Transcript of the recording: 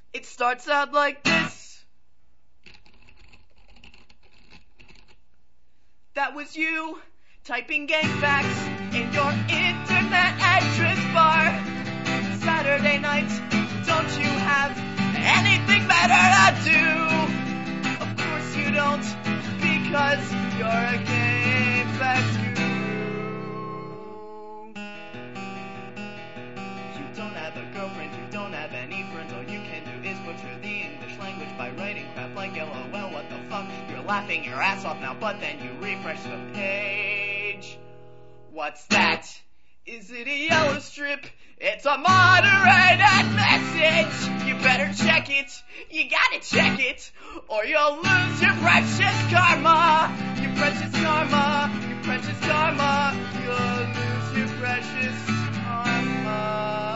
It starts out like this. That was you typing gang facts in your internet address bar. Saturday night, don't you have anything better to do? Of course you don't, because you're a gang facts guru. You don't have a girlfriend, you don't have any friends. All you can do is butcher the English language by writing crap like LOL, what the fuck? You're laughing your ass off now, but then you refresh the page. What's that? Is it a yellow strip? It's a moderated message. You better check it. You gotta check it, or you'll lose your precious karma. Your precious karma. Your precious karma. You'll lose your precious karma.